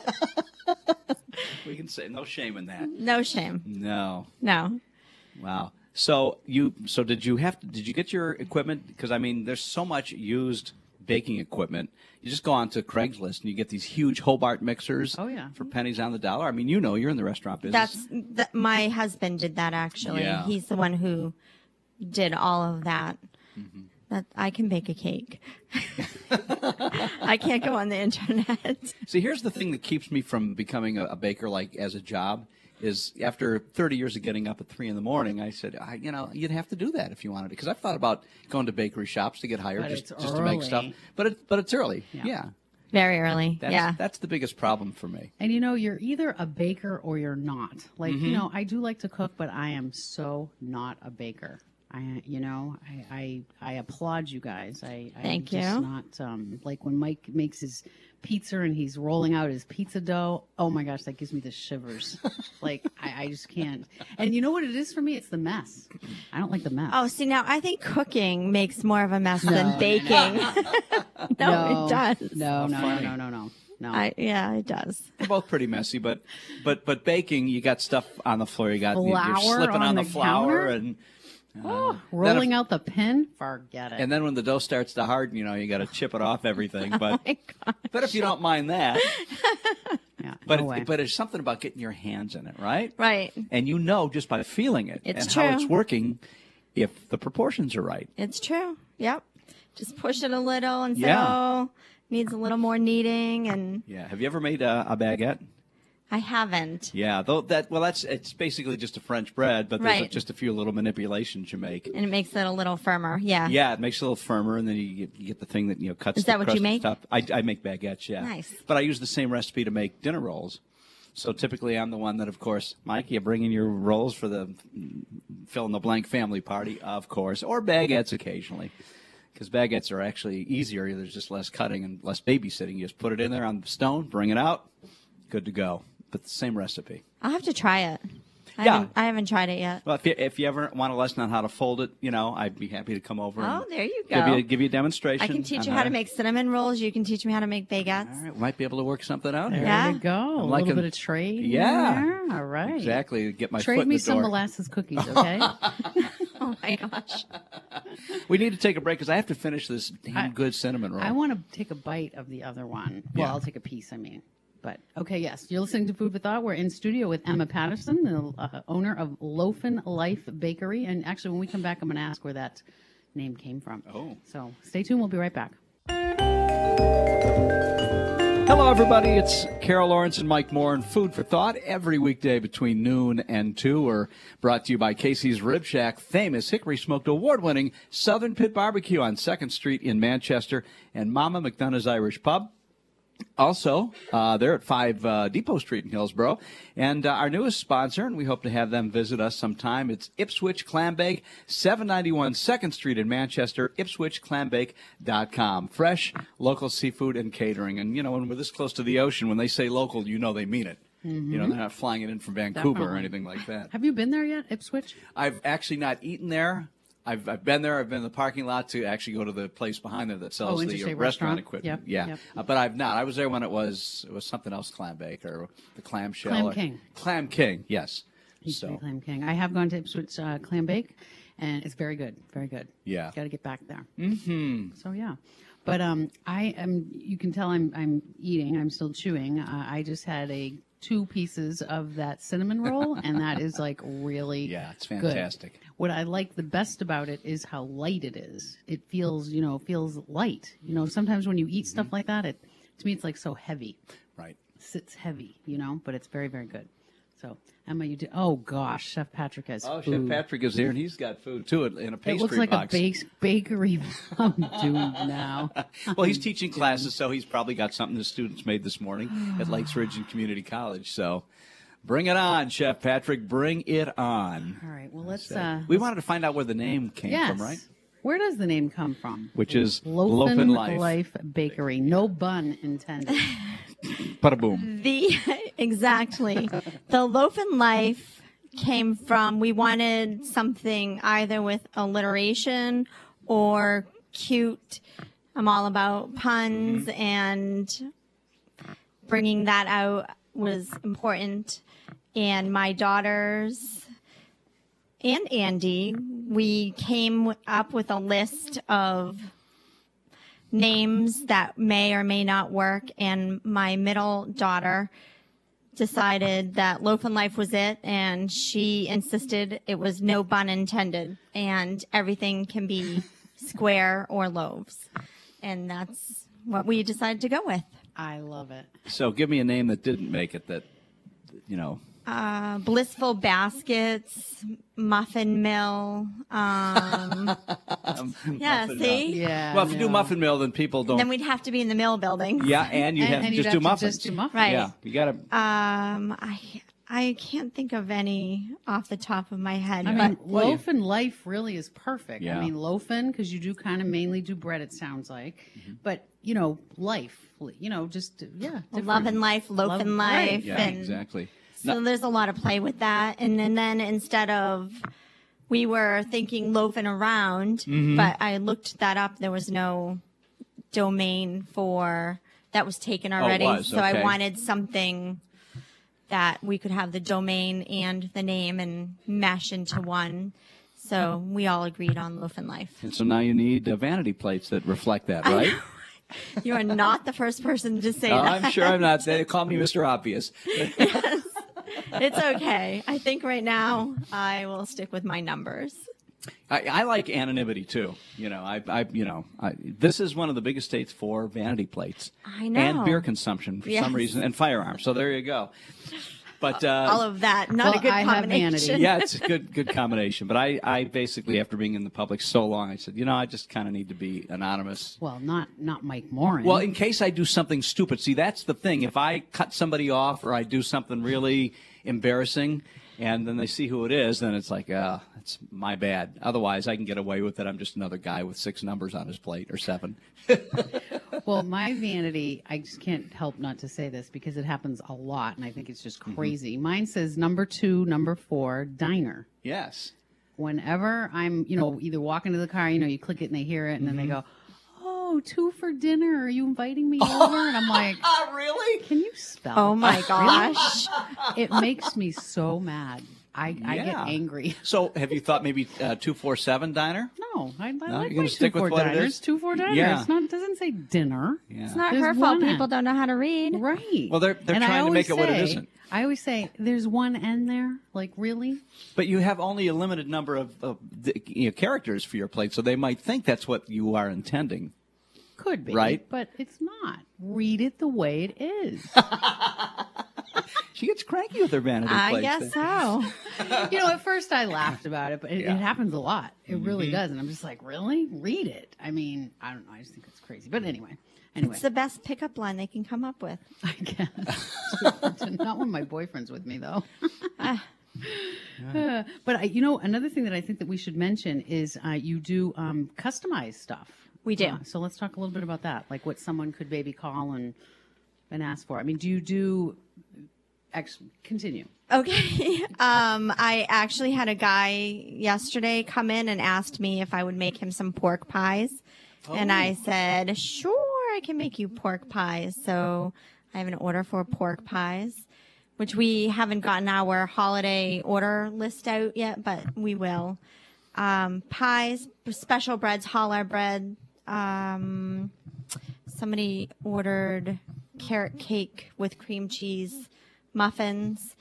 [SPEAKER 3] We can say no shame in that.
[SPEAKER 4] No shame.
[SPEAKER 3] No.
[SPEAKER 4] No.
[SPEAKER 3] Wow. So you so did you have to, did you get your equipment? Because I mean, there's so much used baking equipment. You just go on to Craigslist and you get these huge Hobart mixers.
[SPEAKER 2] Oh, yeah.
[SPEAKER 3] For pennies on the dollar. I mean, you know, you're in the restaurant business.
[SPEAKER 4] That's th- my husband did that actually.
[SPEAKER 3] Yeah.
[SPEAKER 4] He's the one who did all of that.
[SPEAKER 3] Mm-hmm.
[SPEAKER 4] That I can bake a cake. I can't go on the internet.
[SPEAKER 3] See, here's the thing that keeps me from becoming a, a baker, like as a job, is after thirty years of getting up at three in the morning, I said, I, you know, you'd have to do that if you wanted to, because I've thought about going to bakery shops to get hired
[SPEAKER 2] But
[SPEAKER 3] just,
[SPEAKER 2] it's
[SPEAKER 3] just to make
[SPEAKER 2] early.
[SPEAKER 3] stuff. But it, but it's early.
[SPEAKER 2] Yeah.
[SPEAKER 3] Yeah.
[SPEAKER 4] Very early.
[SPEAKER 3] That's,
[SPEAKER 4] yeah.
[SPEAKER 3] That's the biggest problem for me.
[SPEAKER 2] And you know, you're either a baker or you're not. Like,
[SPEAKER 3] Mm-hmm.
[SPEAKER 2] you know, I do like to cook, but I am so not a baker. I, you know, I, I, I applaud you guys. I,
[SPEAKER 4] Thank
[SPEAKER 2] I'm just
[SPEAKER 4] you.
[SPEAKER 2] not um, like when Mike makes his pizza and he's rolling out his pizza dough. Oh my gosh, that gives me the shivers. Like I, I just can't. And you know what it is for me? It's the mess. I don't like the mess.
[SPEAKER 4] Oh, see, now I think cooking makes more of a mess than baking. no, it does.
[SPEAKER 2] No, no, no, no, no, no, no.
[SPEAKER 4] I, yeah, it does.
[SPEAKER 3] They're both pretty messy, but but but baking, you got stuff on the floor. You got you're
[SPEAKER 2] Flour
[SPEAKER 3] slipping
[SPEAKER 2] on
[SPEAKER 3] on, the,
[SPEAKER 2] the
[SPEAKER 3] flour
[SPEAKER 2] counter?
[SPEAKER 3] and.
[SPEAKER 2] Oh,
[SPEAKER 3] Then
[SPEAKER 2] rolling
[SPEAKER 3] if-
[SPEAKER 2] out the pin? Forget it.
[SPEAKER 3] And then when the dough starts to harden, you know, you got to chip it off everything. But
[SPEAKER 4] My God.
[SPEAKER 3] but if you don't mind that,
[SPEAKER 2] yeah,
[SPEAKER 3] but
[SPEAKER 2] no way.
[SPEAKER 3] it, but there's something about getting your hands in it, right?
[SPEAKER 4] Right.
[SPEAKER 3] And you know just by feeling it
[SPEAKER 4] It's
[SPEAKER 3] and how it's
[SPEAKER 4] true.
[SPEAKER 3] working, if the proportions are right.
[SPEAKER 4] It's true. Yep. Just push it a little and say,
[SPEAKER 3] Yeah.
[SPEAKER 4] oh, needs a little more kneading. And
[SPEAKER 3] Yeah. Have you ever made a, a baguette?
[SPEAKER 4] I haven't.
[SPEAKER 3] Yeah. Though that well, that's it's basically just a French bread, but there's
[SPEAKER 4] Right.
[SPEAKER 3] just a few little manipulations you make.
[SPEAKER 4] And it makes it a little firmer. Yeah.
[SPEAKER 3] Yeah, it makes it a little firmer, and then you get, you get the thing that you know cuts.
[SPEAKER 4] Is
[SPEAKER 3] the
[SPEAKER 4] that what you
[SPEAKER 3] crust
[SPEAKER 4] make?
[SPEAKER 3] Top. I, I make baguettes, yeah.
[SPEAKER 4] Nice.
[SPEAKER 3] But I use the same recipe to make dinner rolls. So typically, I'm the one that, of course, Mike, you bring in your rolls for the fill in the blank family party, of course, or baguettes occasionally, because baguettes are actually easier. There's just less cutting and less babysitting. You just put it in there on the stone, bring it out, good to go. But the same recipe.
[SPEAKER 4] I'll have to try it. I,
[SPEAKER 3] Yeah.
[SPEAKER 4] haven't, I haven't tried it yet.
[SPEAKER 3] Well, if you, if you ever want a lesson on how to fold it, you know, I'd be happy to come over.
[SPEAKER 4] Oh,
[SPEAKER 3] and
[SPEAKER 4] there you
[SPEAKER 3] Give you,
[SPEAKER 4] go.
[SPEAKER 3] a, give you a demonstration.
[SPEAKER 4] I can teach
[SPEAKER 3] on
[SPEAKER 4] you how to make cinnamon rolls. You can teach me how to make baguettes.
[SPEAKER 3] All right, we might be able to work something out
[SPEAKER 2] there
[SPEAKER 3] here.
[SPEAKER 4] Yeah.
[SPEAKER 2] you go.
[SPEAKER 3] I'm
[SPEAKER 2] a
[SPEAKER 3] liking-
[SPEAKER 2] little bit of trade. in
[SPEAKER 3] Yeah.
[SPEAKER 2] there. All right.
[SPEAKER 3] Exactly. Get my
[SPEAKER 2] Trade
[SPEAKER 3] foot in
[SPEAKER 2] me
[SPEAKER 3] the
[SPEAKER 2] some
[SPEAKER 3] door.
[SPEAKER 2] molasses cookies, okay?
[SPEAKER 4] Oh my gosh.
[SPEAKER 3] We need to take a break because I have to finish this damn
[SPEAKER 2] I-
[SPEAKER 3] good cinnamon roll.
[SPEAKER 2] I want to take a bite of the other one. Well,
[SPEAKER 3] Yeah.
[SPEAKER 2] I'll take a piece, I mean. But okay, yes, you're listening to Food for Thought. We're in studio with Emma Patterson, the uh, owner of Loafin' Life Bakery. And actually, when we come back, I'm going to ask where that name came from.
[SPEAKER 3] Oh.
[SPEAKER 2] So stay tuned. We'll be right back.
[SPEAKER 3] Hello, everybody. It's Carol Lawrence and Mike Moore and Food for Thought every weekday between noon and two. We're brought to you by Casey's Rib Shack, famous Hickory Smoked award-winning Southern Pit Barbecue on second Street in Manchester, and Mama McDonough's Irish Pub. Also, uh, they're at five uh, Depot Street in Hillsborough. And uh, our newest sponsor, and we hope to have them visit us sometime, it's Ipswich Clam Bake, seven ninety-one second Street in Manchester, ipswich clam bake dot com. Fresh, local seafood and catering. And, you know, when we're this close to the ocean, when they say local, you know they mean it. You know, they're not flying it in from Vancouver or
[SPEAKER 2] Definitely.
[SPEAKER 3] anything like that.
[SPEAKER 2] Have you been there yet, Ipswich?
[SPEAKER 3] I've actually not eaten there. I've, I've been there. I've been in the parking lot to actually go to the place behind there that sells
[SPEAKER 2] Oh,
[SPEAKER 3] the
[SPEAKER 2] Interstate
[SPEAKER 3] uh, restaurant
[SPEAKER 2] Restaurant?
[SPEAKER 3] equipment.
[SPEAKER 2] Yep,
[SPEAKER 3] Yeah,
[SPEAKER 2] yep.
[SPEAKER 3] Uh, but I've not. I was there when it was it was something else, Clam Bake or the Clam Shell.
[SPEAKER 2] Clam
[SPEAKER 3] or-
[SPEAKER 2] King.
[SPEAKER 3] Clam King, yes.
[SPEAKER 2] Used to be
[SPEAKER 3] So
[SPEAKER 2] Clam King. I have gone to Ipswich uh, Clam Bake, and it's very good, very good.
[SPEAKER 3] Yeah.
[SPEAKER 2] Got to get back there. Mm-hmm. So yeah, but um, I am. You can tell I'm I'm eating. I'm still chewing. Uh, I just had a two pieces of that cinnamon roll, and that is like really
[SPEAKER 3] yeah, it's
[SPEAKER 2] good.
[SPEAKER 3] fantastic.
[SPEAKER 2] What I like the best about it is how light it is. It feels, you know, feels light. You know, sometimes when you eat stuff
[SPEAKER 3] Mm-hmm.
[SPEAKER 2] like that, it to me it's like so heavy.
[SPEAKER 3] Right.
[SPEAKER 2] Sits heavy, you know, but it's very, very good. So, Emma, you did. Oh gosh, Chef Patrick has
[SPEAKER 3] Oh,
[SPEAKER 2] food.
[SPEAKER 3] Chef Patrick is here, and he's got food too in a pastry
[SPEAKER 2] It looks like
[SPEAKER 3] box.
[SPEAKER 2] a base, bakery dude now.
[SPEAKER 3] Well, he's teaching classes, so he's probably got something the students made this morning at Lakes Ridge and Community College. So, bring it on, Chef Patrick. Bring it on.
[SPEAKER 2] All right, well let's.
[SPEAKER 3] So,
[SPEAKER 2] Uh,
[SPEAKER 3] we wanted to find out where the name came
[SPEAKER 2] yes.
[SPEAKER 3] from, right?
[SPEAKER 2] Where does the name come from?
[SPEAKER 3] Which is
[SPEAKER 2] Loafin'
[SPEAKER 3] Loafin'
[SPEAKER 2] Life.
[SPEAKER 3] Life.
[SPEAKER 2] Bakery. No bun intended.
[SPEAKER 3] Bada boom.
[SPEAKER 4] The exactly. The Loafin' Life came from we wanted something either with alliteration or cute. I'm all about puns, and bringing that out was important. And my daughters and Andy, we came up with a list of names that may or may not work, and my middle daughter decided that Loafin' Life was it, and she insisted it was no bun intended, and everything can be square or loaves, and that's what we decided to go with.
[SPEAKER 2] I love it.
[SPEAKER 3] So give me a name that didn't make it that, you know.
[SPEAKER 4] Uh, Blissful Baskets, Muffin Mill. Um, yeah,
[SPEAKER 3] Muffin
[SPEAKER 4] see?
[SPEAKER 2] Yeah.
[SPEAKER 3] Well, if you do
[SPEAKER 2] no.
[SPEAKER 3] Muffin Mill, then people don't.
[SPEAKER 4] Then we'd have to be in the mill building.
[SPEAKER 3] yeah, and you
[SPEAKER 2] And-
[SPEAKER 3] have
[SPEAKER 2] and
[SPEAKER 3] to
[SPEAKER 2] you'd
[SPEAKER 3] just
[SPEAKER 2] have
[SPEAKER 3] do
[SPEAKER 2] to
[SPEAKER 3] muffins.
[SPEAKER 2] just do muffins.
[SPEAKER 4] Right.
[SPEAKER 3] Yeah, you got to.
[SPEAKER 4] Um, I I can't think of any off the top of my head.
[SPEAKER 2] I
[SPEAKER 4] but
[SPEAKER 2] mean, loaf and life really is perfect.
[SPEAKER 3] Yeah.
[SPEAKER 2] I mean, loafing, because you do kind of mainly do bread, it sounds like.
[SPEAKER 3] Mm-hmm.
[SPEAKER 2] But, you know, life, you know, just, yeah. different.
[SPEAKER 4] love and life, loaf
[SPEAKER 2] Love-
[SPEAKER 4] and
[SPEAKER 2] right.
[SPEAKER 4] life.
[SPEAKER 3] Yeah,
[SPEAKER 4] and
[SPEAKER 3] exactly.
[SPEAKER 4] So there's a lot of play with that. And, and then instead of, we were thinking loafing around,
[SPEAKER 3] Mm-hmm.
[SPEAKER 4] but I looked that up. There was no domain for, that was taken already.
[SPEAKER 3] was,
[SPEAKER 4] so
[SPEAKER 3] okay.
[SPEAKER 4] I wanted something that we could have the domain and the name and mesh into one. So we all agreed on loaf and life.
[SPEAKER 3] And so now you need uh, vanity plates that reflect that, right?
[SPEAKER 4] You are not the first person to say
[SPEAKER 3] Oh,
[SPEAKER 4] that.
[SPEAKER 3] I'm sure I'm not. They call me Mister Obvious.
[SPEAKER 4] It's okay. I think right now I will stick with my numbers.
[SPEAKER 3] I, I like anonymity too. You know, I, I you know, I, this is one of the biggest states for vanity plates.
[SPEAKER 4] I know.
[SPEAKER 3] And beer consumption for
[SPEAKER 4] Yes.
[SPEAKER 3] some reason, and firearms. So there you go. But uh,
[SPEAKER 4] All of that, not
[SPEAKER 2] Well,
[SPEAKER 4] a good
[SPEAKER 2] I have
[SPEAKER 4] combination.
[SPEAKER 2] vanity.
[SPEAKER 3] yeah, it's a good good combination. But I, I basically, after being in the public so long, I said, you know, I just kind of need to be anonymous.
[SPEAKER 2] Well, not not Mike Morin.
[SPEAKER 3] Well, in case I do something stupid. See, that's the thing. If I cut somebody off or I do something really embarrassing, and then they see who it is, then it's like, ah, uh, it's my bad. Otherwise, I can get away with it. I'm just another guy with six numbers on his plate, or seven.
[SPEAKER 2] Well, my vanity, I just can't help not to say this because it happens a lot, and I think it's just crazy. Mine says number two, number four, diner.
[SPEAKER 3] Yes.
[SPEAKER 2] Whenever I'm, you know, either walking to the car, you know, you click it and they hear it, and then they go, oh, two for dinner. Are you inviting me over? And I'm like,
[SPEAKER 3] Ah, really?
[SPEAKER 2] can you spell?
[SPEAKER 4] Oh my
[SPEAKER 2] Really?
[SPEAKER 4] gosh.
[SPEAKER 2] It makes me so mad. I, I get
[SPEAKER 3] Yeah.
[SPEAKER 2] angry.
[SPEAKER 3] So, have you thought maybe uh, two four seven diner?
[SPEAKER 2] No, I, I
[SPEAKER 3] No,
[SPEAKER 2] like
[SPEAKER 3] you're
[SPEAKER 2] my
[SPEAKER 3] gonna stick
[SPEAKER 2] two,
[SPEAKER 3] with
[SPEAKER 2] four
[SPEAKER 3] what it
[SPEAKER 2] diners.
[SPEAKER 3] is?
[SPEAKER 2] Two, four diners.
[SPEAKER 3] Yeah.
[SPEAKER 2] It's not, it doesn't say dinner.
[SPEAKER 3] Yeah.
[SPEAKER 4] It's not
[SPEAKER 2] There's
[SPEAKER 4] her fault.
[SPEAKER 2] one
[SPEAKER 4] People don't know how to read.
[SPEAKER 2] Right.
[SPEAKER 3] Well, they're- they're
[SPEAKER 2] And I
[SPEAKER 3] trying to make
[SPEAKER 2] always
[SPEAKER 3] it what it
[SPEAKER 2] say-
[SPEAKER 3] isn't.
[SPEAKER 2] I always say, there's one N there. Like, really?
[SPEAKER 3] But you have only a limited number of, of the, you know, characters for your plate, so they might think that's what you are intending.
[SPEAKER 2] Could be.
[SPEAKER 3] Right.
[SPEAKER 2] But it's not. Read it the way it is.
[SPEAKER 3] She gets cranky with her vanity
[SPEAKER 4] I
[SPEAKER 3] plates.
[SPEAKER 4] guess so.
[SPEAKER 2] You know, at first I laughed about it, but it,
[SPEAKER 3] Yeah. Mm-hmm.
[SPEAKER 2] it happens a lot. It really does. And I'm just like, really? Read it. I mean, I don't know. I just think it's crazy. But anyway. Anyway.
[SPEAKER 4] It's the best pickup line they can come up with.
[SPEAKER 2] I guess. Not when my boyfriend's with me, though. Uh, but I, you know, another thing that I think that we should mention is uh, you do um, customized stuff.
[SPEAKER 4] We do.
[SPEAKER 2] Uh, so let's talk a little bit about that, like what someone could maybe call and and ask for. I mean, do you do? Ex- continue.
[SPEAKER 4] Okay. Um, I actually had a guy yesterday come in and asked me if I would make him some pork pies. And I said, sure, I can make you pork pies. So I have an order for pork pies, which we haven't gotten our holiday order list out yet, but we will. Um, pies, special breads, challah bread. Um, somebody ordered carrot cake with cream cheese, muffins,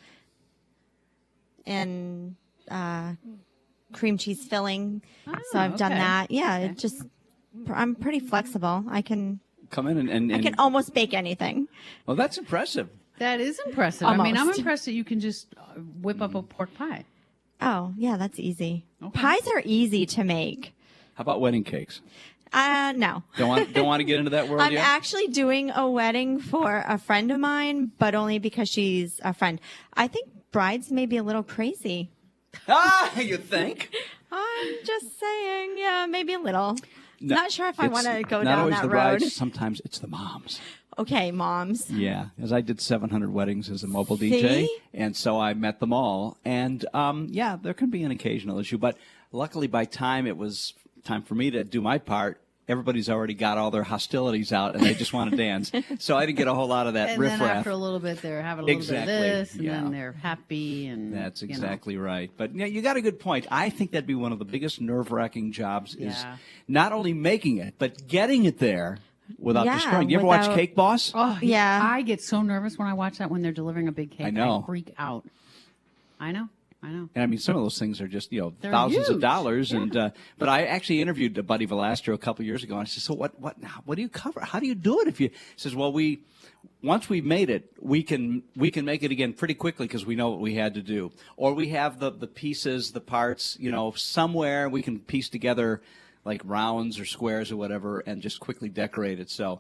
[SPEAKER 4] and uh, cream cheese filling. so I've done
[SPEAKER 2] okay.
[SPEAKER 4] that. Yeah, it just I'm pretty flexible. I can
[SPEAKER 3] Come in and, and,
[SPEAKER 4] I
[SPEAKER 3] and
[SPEAKER 4] can almost bake anything.
[SPEAKER 3] well, that's impressive.
[SPEAKER 2] That is impressive. I mean, I'm
[SPEAKER 4] Almost.
[SPEAKER 2] impressed that you can just uh, whip up a pork pie.
[SPEAKER 4] Oh yeah, that's easy.
[SPEAKER 2] Okay.
[SPEAKER 4] Pies are easy to make.
[SPEAKER 3] How about wedding cakes?
[SPEAKER 4] Uh, no.
[SPEAKER 3] Don't want don't want to get into that world
[SPEAKER 4] I'm
[SPEAKER 3] yet?
[SPEAKER 4] actually doing a wedding for a friend of mine, but only because she's a friend. I think brides may be a little crazy.
[SPEAKER 3] Ah, you think?
[SPEAKER 4] I'm just saying, yeah, maybe a little.
[SPEAKER 3] No,
[SPEAKER 4] Not sure if I
[SPEAKER 3] it's
[SPEAKER 4] want to go
[SPEAKER 3] not
[SPEAKER 4] down
[SPEAKER 3] always
[SPEAKER 4] that
[SPEAKER 3] the
[SPEAKER 4] road.
[SPEAKER 3] brides, sometimes it's the moms.
[SPEAKER 4] Okay, moms.
[SPEAKER 3] Yeah, as I did seven hundred weddings as a mobile D J,
[SPEAKER 4] See?
[SPEAKER 3] and so I met them all. And um, yeah, there can be an occasional issue, but luckily by time it was time for me to do my part, everybody's already got all their hostilities out, and they just want to dance. So I didn't get a whole lot of that
[SPEAKER 2] And then
[SPEAKER 3] riffraff.
[SPEAKER 2] after a little bit, they're having a little
[SPEAKER 3] Exactly,
[SPEAKER 2] bit of this, and
[SPEAKER 3] yeah.
[SPEAKER 2] then they're happy. And
[SPEAKER 3] That's
[SPEAKER 2] you know.
[SPEAKER 3] exactly right. But yeah, you got a good point. I think that'd be one of the biggest nerve-wracking jobs is
[SPEAKER 2] Yeah.
[SPEAKER 3] not only making it, but getting it there without
[SPEAKER 4] Yeah,
[SPEAKER 3] destroying. You ever watch
[SPEAKER 4] without-
[SPEAKER 3] Cake Boss?
[SPEAKER 2] Oh
[SPEAKER 4] Yeah.
[SPEAKER 2] I get so nervous when I watch that when they're delivering a big cake.
[SPEAKER 3] I know.
[SPEAKER 2] freak out. I know. I know.
[SPEAKER 3] And I mean, some of those things are just, you know,
[SPEAKER 2] They're
[SPEAKER 3] thousands of
[SPEAKER 2] huge.
[SPEAKER 3] dollars. And uh, but I actually interviewed Buddy Velastro a couple years ago, and I said, "So what? What? What do you cover? How do you do it?" If you he says, "Well, we once we've made it, we can we can make it again pretty quickly because we know what we had to do, or we have the the pieces, the parts, you know, somewhere we can piece together like rounds or squares or whatever, and just quickly decorate it." So.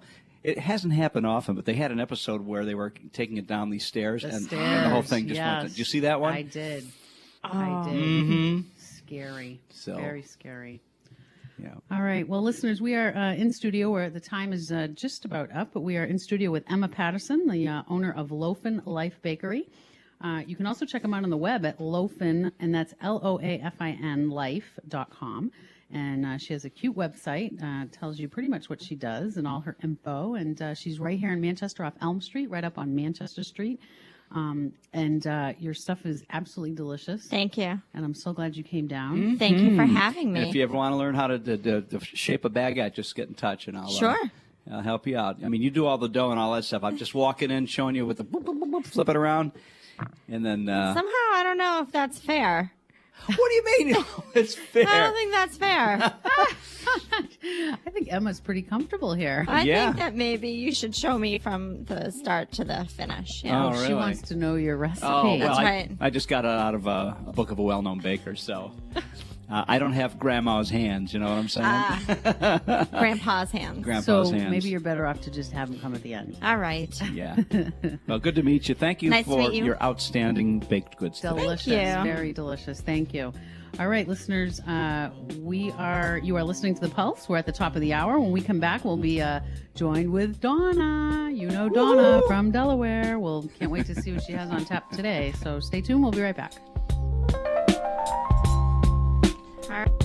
[SPEAKER 3] It hasn't happened often, but they had an episode where they were taking it down these stairs,
[SPEAKER 2] The
[SPEAKER 3] and,
[SPEAKER 2] stairs,
[SPEAKER 3] and the whole thing just
[SPEAKER 2] yes.
[SPEAKER 3] went. Did you see that one?
[SPEAKER 2] I did.
[SPEAKER 4] Oh.
[SPEAKER 2] I did.
[SPEAKER 3] Mm-hmm.
[SPEAKER 2] Scary.
[SPEAKER 3] So-
[SPEAKER 2] Very scary.
[SPEAKER 3] Yeah.
[SPEAKER 2] All right. Well, listeners, we are uh, in studio where the time is uh, just about up, but we are in studio with Emma Patterson, the uh, owner of Loafin Life Bakery. Uh, you can also check them out on the web at Loafin, and that's L O A F I N life dot com. And uh, she has a cute website, uh, tells you pretty much what she does and all her info. And uh, she's right here in Manchester off Elm Street, right up on Manchester Street. Um, and uh, your stuff is absolutely delicious.
[SPEAKER 4] Thank you.
[SPEAKER 2] And I'm so glad you came down.
[SPEAKER 4] Thank you for having
[SPEAKER 3] And if
[SPEAKER 4] me.
[SPEAKER 3] you ever want to learn how to, to, to, to shape a baguette, just get in touch, and I'll uh,
[SPEAKER 4] Sure.
[SPEAKER 3] I'll help you out. I mean, you do all the dough and all that stuff. I'm just walking in, showing you with the boop, boop, boop, boop, flip it around, and then. Uh,
[SPEAKER 4] Somehow, I don't know if that's fair.
[SPEAKER 3] what do you mean? It's fair.
[SPEAKER 4] I don't think that's fair.
[SPEAKER 2] I think Emma's pretty comfortable here.
[SPEAKER 4] I
[SPEAKER 3] Yeah.
[SPEAKER 4] think that maybe you should show me from the start to the finish. Yeah.
[SPEAKER 3] Oh,
[SPEAKER 2] She
[SPEAKER 3] really?
[SPEAKER 2] wants to know your recipe.
[SPEAKER 3] Oh, well,
[SPEAKER 4] That's
[SPEAKER 3] I,
[SPEAKER 4] right.
[SPEAKER 3] I just got it out of a, a book of a well-known baker, so uh, I don't have grandma's hands. You know what I'm saying?
[SPEAKER 4] Ah. Grandpa's hands.
[SPEAKER 3] Grandpa's
[SPEAKER 2] so
[SPEAKER 3] hands.
[SPEAKER 2] maybe you're better off to just have him come at the end.
[SPEAKER 4] All right.
[SPEAKER 3] Yeah. Well, good to meet you. Thank you
[SPEAKER 4] Nice to
[SPEAKER 3] for
[SPEAKER 4] meet you.
[SPEAKER 3] your outstanding baked goods. today.
[SPEAKER 2] Delicious,
[SPEAKER 4] you.
[SPEAKER 2] very delicious. Thank you. All right, listeners, uh, we are you are listening to The Pulse. We're at the top of the hour. When we come back, we'll be uh, joined with Donna. You know Donna
[SPEAKER 3] Woo!
[SPEAKER 2] from Delaware. We'll can't wait to see what she has on tap today. So stay tuned. We'll be right back.
[SPEAKER 4] All right.